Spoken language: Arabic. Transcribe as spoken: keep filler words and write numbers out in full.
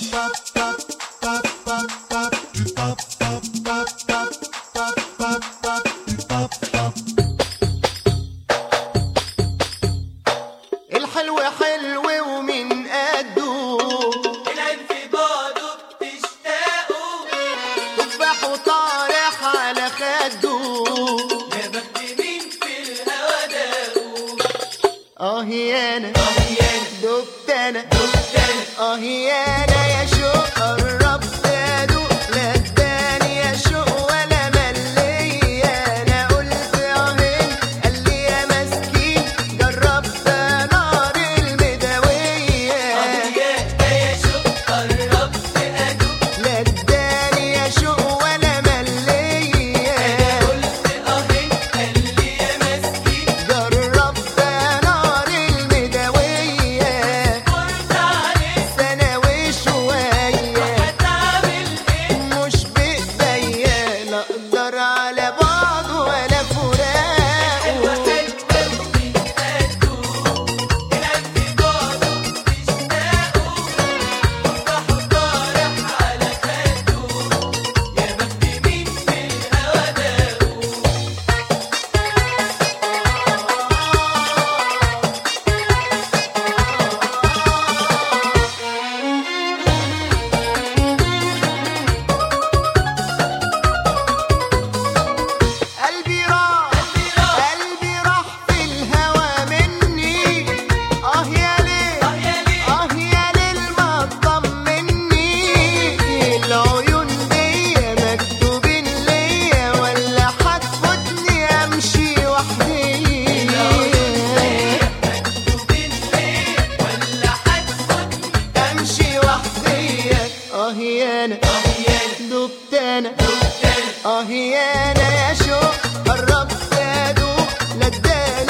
الحلو حلو ومن قده العين في بعضه بتشتاقه تفاح وطارح على خده يا بخت مين في الهوا داقه اه يانا اه يانا دبت انا دبت انا اه يانا يا شوق قربت ادوق لا اداني يا شوق ولا ملي انا قلت اهين قال لي يا مسكين جربت نار المداويه اه يانا يا شوق قربت ادوق لا اداني يا شوق ولا ملي انا قلت اهين قال لي يا مسكين جربت نار المداويه قلت عليك سنه وشويه هتعمل ايه مش بايديا لا اقدر على بعض ولا فراقه حلوة ومن قده العين في بعضه بتشتاقه تفاح وطارح على خده يا بخت مين في الهوا داقه قلبي راح قلبي راح في الهوى مني اه يا ليل اه يا ليل اه يا ليل ما تطمني العيون دي مكتوبين ليا ولا هتفوتني امشي وحدي مكتوبين ليه ولا هتفوتني امشي وحدي اه يانا اه يانا دبت انا دبت انا اه يانا يا شوق قربت ادوق لا اداني